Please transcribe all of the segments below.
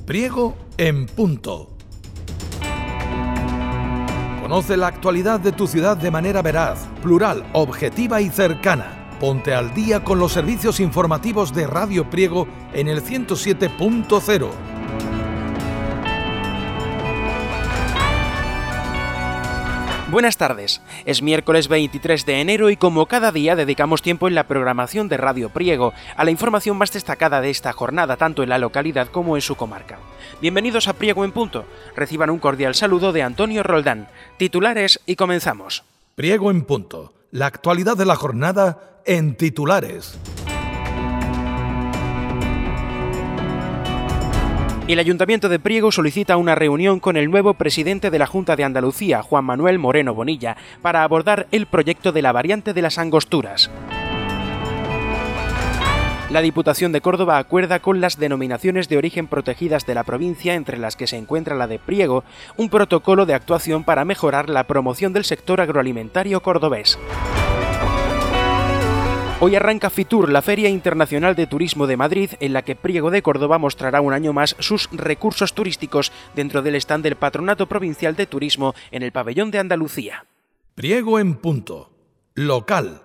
Priego en punto. Conoce la actualidad de tu ciudad de manera veraz, plural, objetiva y cercana. Ponte al día con los servicios informativos de Radio Priego en el 107.0. Buenas tardes, es miércoles 23 de enero y como cada día dedicamos tiempo en la programación de Radio Priego a la información más destacada de esta jornada tanto en la localidad como en su comarca. Bienvenidos a Priego en punto, reciban un cordial saludo de Antonio Roldán, titulares y comenzamos. Priego en punto, la actualidad de la jornada en titulares. El Ayuntamiento de Priego solicita una reunión con el nuevo presidente de la Junta de Andalucía, Juan Manuel Moreno Bonilla, para abordar el proyecto de la variante de las Angosturas. La Diputación de Córdoba acuerda con las denominaciones de origen protegidas de la provincia, entre las que se encuentra la de Priego, un protocolo de actuación para mejorar la promoción del sector agroalimentario cordobés. Hoy arranca Fitur, la Feria Internacional de Turismo de Madrid, en la que Priego de Córdoba mostrará un año más sus recursos turísticos dentro del stand del Patronato Provincial de Turismo en el Pabellón de Andalucía. Priego en punto, local.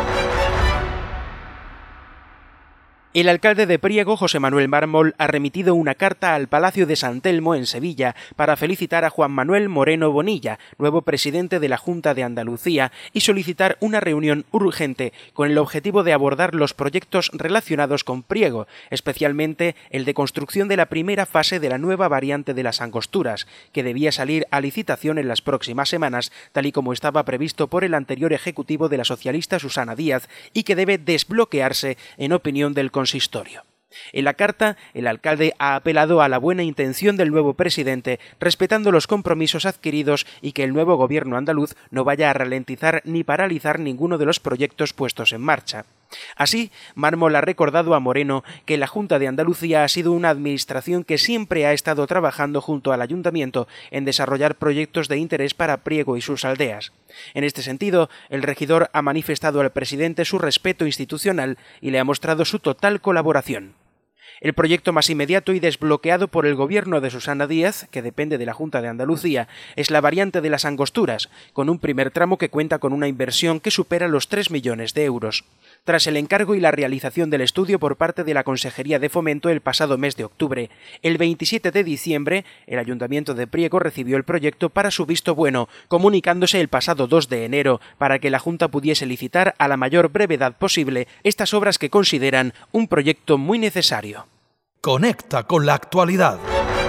El alcalde de Priego, José Manuel Mármol, ha remitido una carta al Palacio de San Telmo, en Sevilla, para felicitar a Juan Manuel Moreno Bonilla, nuevo presidente de la Junta de Andalucía, y solicitar una reunión urgente con el objetivo de abordar los proyectos relacionados con Priego, especialmente el de construcción de la primera fase de la nueva variante de las Angosturas, que debía salir a licitación en las próximas semanas, tal y como estaba previsto por el anterior ejecutivo de la socialista Susana Díaz, y que debe desbloquearse en opinión del consistorio. En la carta, el alcalde ha apelado a la buena intención del nuevo presidente, respetando los compromisos adquiridos y que el nuevo gobierno andaluz no vaya a ralentizar ni paralizar ninguno de los proyectos puestos en marcha. Así, Mármol ha recordado a Moreno que la Junta de Andalucía ha sido una administración que siempre ha estado trabajando junto al Ayuntamiento en desarrollar proyectos de interés para Priego y sus aldeas. En este sentido, el regidor ha manifestado al presidente su respeto institucional y le ha mostrado su total colaboración. El proyecto más inmediato y desbloqueado por el gobierno de Susana Díaz, que depende de la Junta de Andalucía, es la variante de las Angosturas, con un primer tramo que cuenta con una inversión que supera los 3 millones de euros. Tras el encargo y la realización del estudio por parte de la Consejería de Fomento el pasado mes de octubre, el 27 de diciembre, el Ayuntamiento de Priego recibió el proyecto para su visto bueno, comunicándose el pasado 2 de enero para que la Junta pudiese licitar a la mayor brevedad posible estas obras que consideran un proyecto muy necesario. Conecta con la actualidad.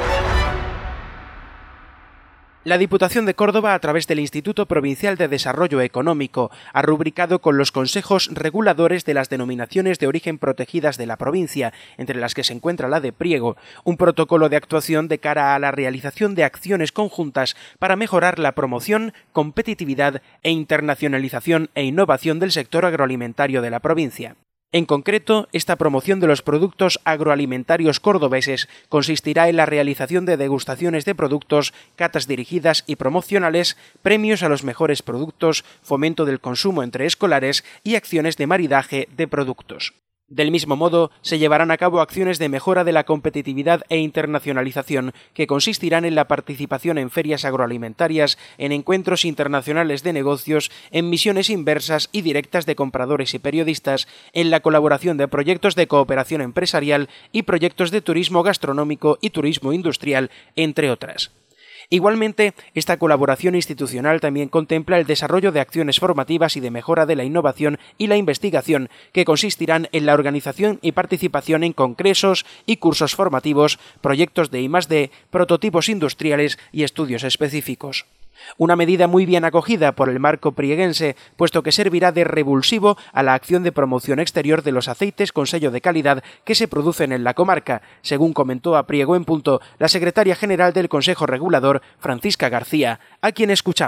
La Diputación de Córdoba, a través del Instituto Provincial de Desarrollo Económico, ha rubricado con los consejos reguladores de las denominaciones de origen protegidas de la provincia, entre las que se encuentra la de Priego, un protocolo de actuación de cara a la realización de acciones conjuntas para mejorar la promoción, competitividad e internacionalización e innovación del sector agroalimentario de la provincia. En concreto, esta promoción de los productos agroalimentarios cordobeses consistirá en la realización de degustaciones de productos, catas dirigidas y promocionales, premios a los mejores productos, fomento del consumo entre escolares y acciones de maridaje de productos. Del mismo modo, se llevarán a cabo acciones de mejora de la competitividad e internacionalización, que consistirán en la participación en ferias agroalimentarias, en encuentros internacionales de negocios, en misiones inversas y directas de compradores y periodistas, en la colaboración de proyectos de cooperación empresarial y proyectos de turismo gastronómico y turismo industrial, entre otras. Igualmente, esta colaboración institucional también contempla el desarrollo de acciones formativas y de mejora de la innovación y la investigación, que consistirán en la organización y participación en congresos y cursos formativos, proyectos de I+D, prototipos industriales y estudios específicos. Una medida muy bien acogida por el marco prieguense, puesto que servirá de revulsivo a la acción de promoción exterior de los aceites con sello de calidad que se producen en la comarca, según comentó a Priego en punto la secretaria general del Consejo Regulador, Francisca García, a quien escuchamos.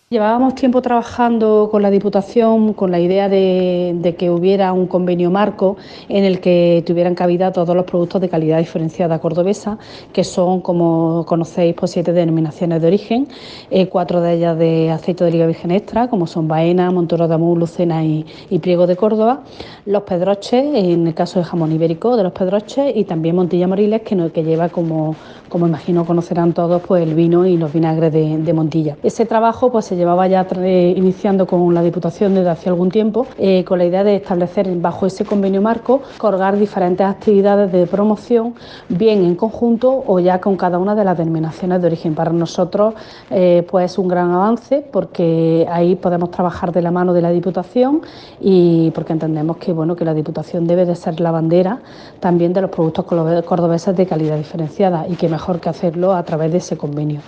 Llevábamos tiempo trabajando con la Diputación con la idea de que hubiera un convenio marco en el que tuvieran cabida todos los productos de calidad diferenciada cordobesa, que son, como conocéis, 7 denominaciones de origen, 4 de ellas de aceite de oliva virgen extra, como son Baena, Montoro de Amur, Lucena y Priego de Córdoba, los pedroches, en el caso de jamón ibérico de los pedroches, y también Montilla Moriles, que lleva, como imagino conocerán todos, pues el vino y los vinagres de Montilla. Ese trabajo pues se llevaba ya iniciando con la Diputación desde hace algún tiempo, con la idea de establecer bajo ese convenio marco, colgar diferentes actividades de promoción, bien en conjunto o ya con cada una de las denominaciones de origen. Para nosotros pues es un gran avance, porque ahí podemos trabajar de la mano de la Diputación, y porque entendemos que la Diputación debe de ser la bandera también de los productos cordobeses de calidad diferenciada, y que mejor que hacerlo a través de ese convenio.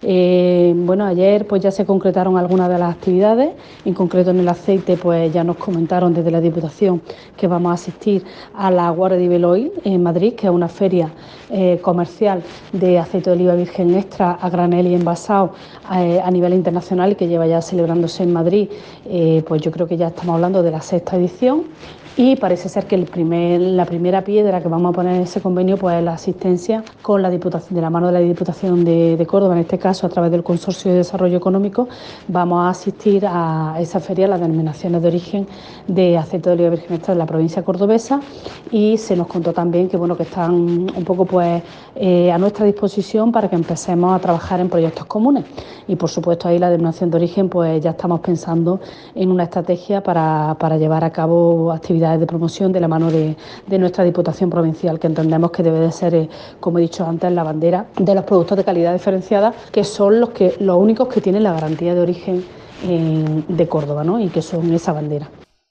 Ayer pues ya se concretaron algunas de las actividades. En concreto, en el aceite pues ya nos comentaron desde la Diputación que vamos a asistir a la Guardia de Beloil en Madrid, que es una feria comercial de aceite de oliva virgen extra a granel y envasado a nivel internacional, y que lleva ya celebrándose en Madrid, pues yo creo que ya estamos hablando de la 6ª edición. Y parece ser que la primera piedra que vamos a poner en ese convenio pues es la asistencia con la Diputación, de la mano de la Diputación de Córdoba, en este caso a través del Consorcio de Desarrollo Económico. Vamos a asistir a esa feria, las denominaciones de origen de aceite de oliva virgen extra de la provincia cordobesa, y se nos contó también que están un poco a nuestra disposición para que empecemos a trabajar en proyectos comunes. Y por supuesto ahí la denominación de origen pues ya estamos pensando en una estrategia para llevar a cabo actividades de promoción de la mano de nuestra Diputación Provincial, que entendemos que debe de ser, como he dicho antes, la bandera de los productos de calidad diferenciada, que son los únicos que tienen la garantía de origen de Córdoba, ¿no? Y que son esa bandera.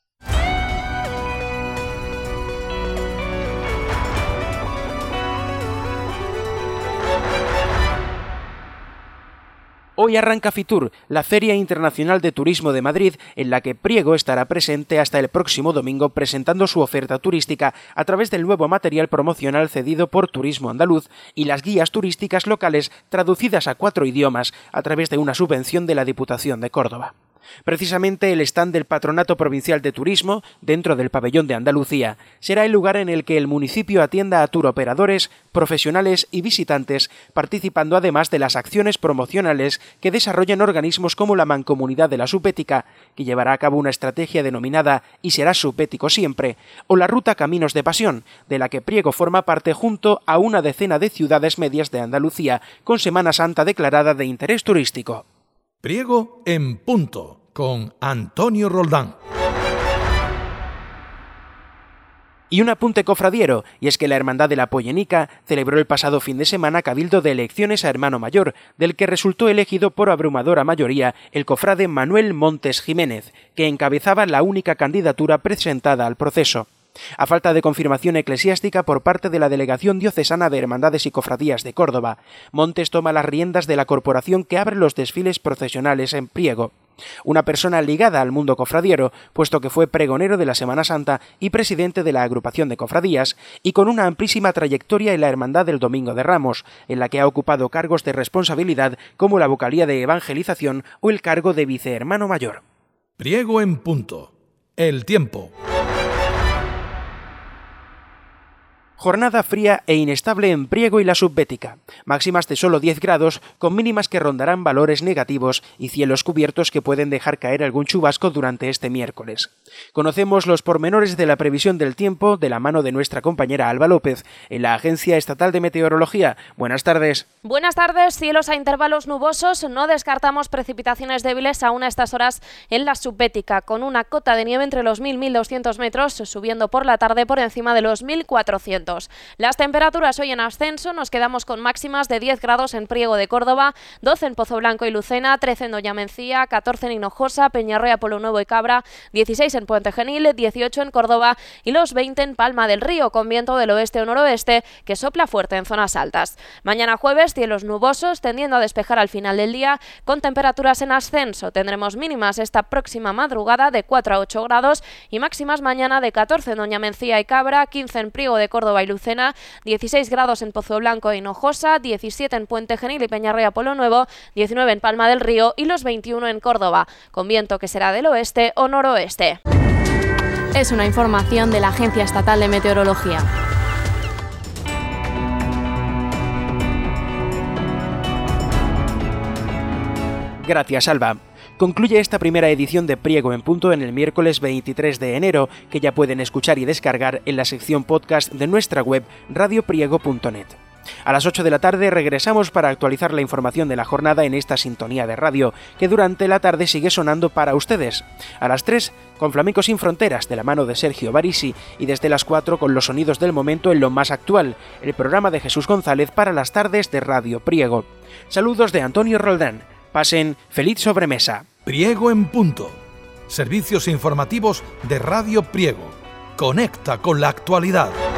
Hoy arranca Fitur, la Feria Internacional de Turismo de Madrid, en la que Priego estará presente hasta el próximo domingo presentando su oferta turística a través del nuevo material promocional cedido por Turismo Andaluz y las guías turísticas locales traducidas a 4 idiomas a través de una subvención de la Diputación de Córdoba. Precisamente el stand del Patronato Provincial de Turismo, dentro del Pabellón de Andalucía, será el lugar en el que el municipio atienda a turoperadores, profesionales y visitantes, participando además de las acciones promocionales que desarrollan organismos como la Mancomunidad de la Subbética, que llevará a cabo una estrategia denominada Y serás subbético siempre, o la Ruta Caminos de Pasión, de la que Priego forma parte junto a una decena de ciudades medias de Andalucía, con Semana Santa declarada de interés turístico. Priego en punto, con Antonio Roldán. Y un apunte cofradiero, y es que la Hermandad de la Pollenica celebró el pasado fin de semana cabildo de elecciones a hermano mayor, del que resultó elegido por abrumadora mayoría el cofrade Manuel Montes Jiménez, que encabezaba la única candidatura presentada al proceso. A falta de confirmación eclesiástica por parte de la Delegación Diocesana de Hermandades y Cofradías de Córdoba, Montes toma las riendas de la corporación que abre los desfiles procesionales en Priego. Una persona ligada al mundo cofradiero, puesto que fue pregonero de la Semana Santa y presidente de la agrupación de cofradías, y con una amplísima trayectoria en la Hermandad del Domingo de Ramos, en la que ha ocupado cargos de responsabilidad como la vocalía de evangelización o el cargo de vicehermano mayor. Priego en punto. El tiempo. Jornada fría e inestable en Priego y la Subbética, máximas de solo 10 grados, con mínimas que rondarán valores negativos y cielos cubiertos que pueden dejar caer algún chubasco durante este miércoles. Conocemos los pormenores de la previsión del tiempo de la mano de nuestra compañera Alba López, en la Agencia Estatal de Meteorología. Buenas tardes. Buenas tardes, cielos a intervalos nubosos, no descartamos precipitaciones débiles aún a estas horas en la Subbética, con una cota de nieve entre los 1.000 y 1.200 metros, subiendo por la tarde por encima de los 1.400. Las temperaturas hoy en ascenso, nos quedamos con máximas de 10 grados en Priego de Córdoba, 12 en Pozo Blanco y Lucena, 13 en Doña Mencía, 14 en Hinojosa, Peñarroya, Pueblo Nuevo y Cabra, 16 en Puente Genil, 18 en Córdoba y los 20 en Palma del Río, con viento del oeste o noroeste que sopla fuerte en zonas altas. Mañana jueves, cielos nubosos, tendiendo a despejar al final del día, con temperaturas en ascenso. Tendremos mínimas esta próxima madrugada de 4 a 8 grados y máximas mañana de 14 en Doña Mencía y Cabra, 15 en Priego de Córdoba Córdoba y Lucena, 16 grados en Pozo Blanco e Hinojosa, 17 en Puente Genil y Peñarroya Polo Nuevo, 19 en Palma del Río y los 21 en Córdoba, con viento que será del oeste o noroeste. Es una información de la Agencia Estatal de Meteorología. Gracias, Alba. Concluye esta primera edición de Priego en Punto en el miércoles 23 de enero, que ya pueden escuchar y descargar en la sección podcast de nuestra web radiopriego.net. A las 8 de la tarde regresamos para actualizar la información de la jornada en esta sintonía de radio, que durante la tarde sigue sonando para ustedes. A las 3, con Flamenco sin Fronteras, de la mano de Sergio Barisi, y desde las 4 con los sonidos del momento en lo más actual, el programa de Jesús González para las tardes de Radio Priego. Saludos de Antonio Roldán. Pasen feliz sobremesa. Priego en Punto. Servicios informativos de Radio Priego. Conecta con la actualidad.